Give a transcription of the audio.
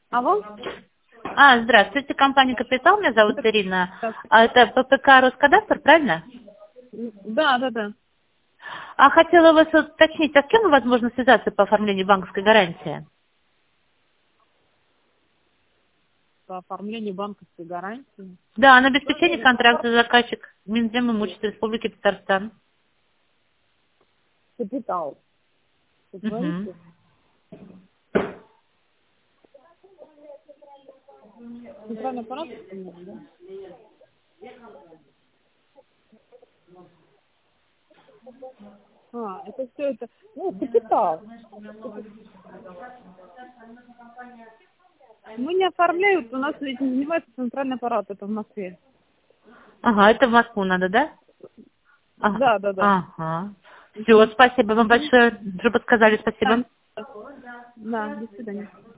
Алло? Здравствуйте, компания «Капитал», меня зовут Ирина. Это ППК «Роскадастр», правильно? Да. Хотела вас уточнить, а с кем возможно связаться по оформлению банковской гарантии? По оформлению банковской гарантии. Да, на обеспечение контракта заказчик Минзем имущества Республики Татарстан. Капитал. Вы Мгм. говорите? Центральный аппарат? Да. Это все это. Ну, капитал. Мы не оформляют, у нас этим занимается центральный аппарат, это в Москве. Ага, это в Москву надо, да? Да. Ага. Все, спасибо вам большое, что подсказали, спасибо. Да, до свидания.